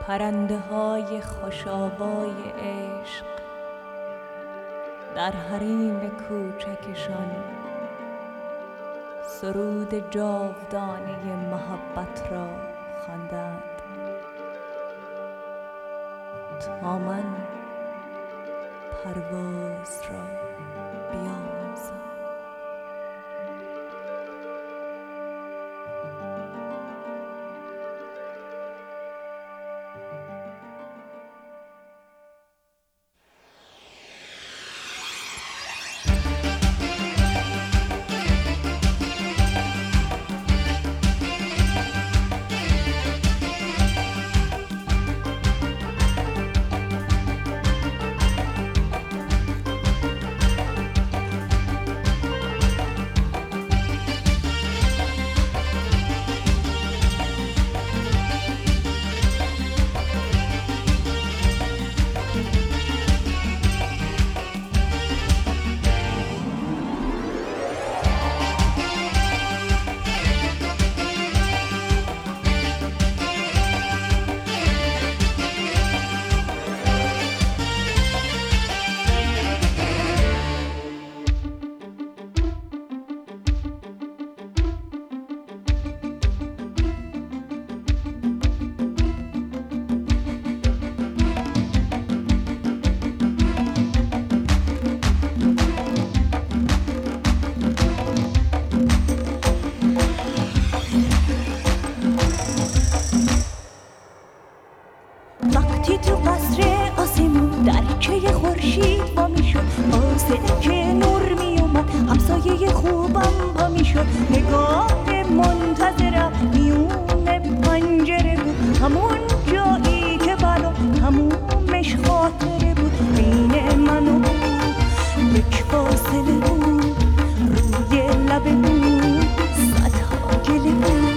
پرنده های خوش‌آوای عشق در حریم کوچکشان سرود جاودانه محبت را خواندند تا من پرواز را بیاموزم. وقتی تو قصر آسمون درچه خورشید وا میشد، واسه که نور میومد همسایه خوبم پا میشد. نگاه منتظرم میون پنجره بود، همون جایی که برا همومش خاطره بود. بین من و یک فاصله بود، روی لب بود صدها گله بود.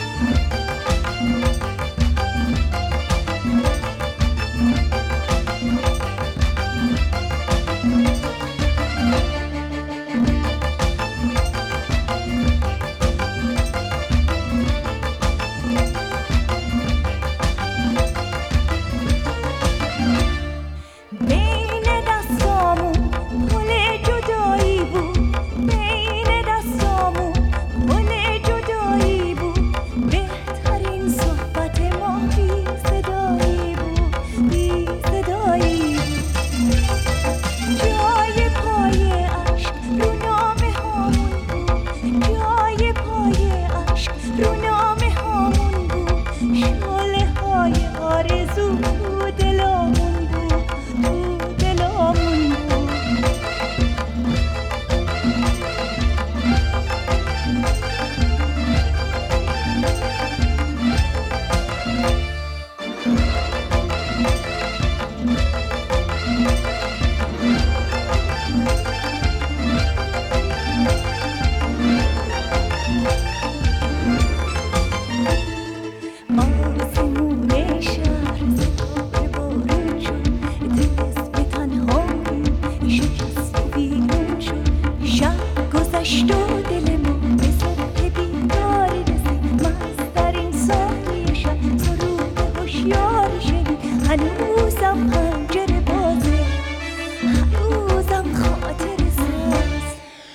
هنوزم پنجره بازه، هنوزم خاطر ساز.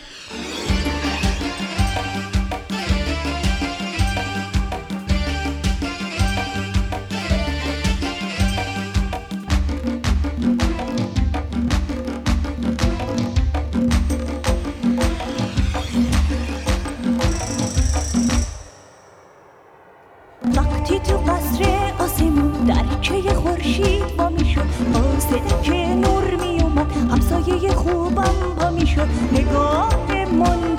وقتی تو قصر آسمون درچه خورشید وا میشد، واسه که نور میومد همسایه خوبم پا میشد. نگاه من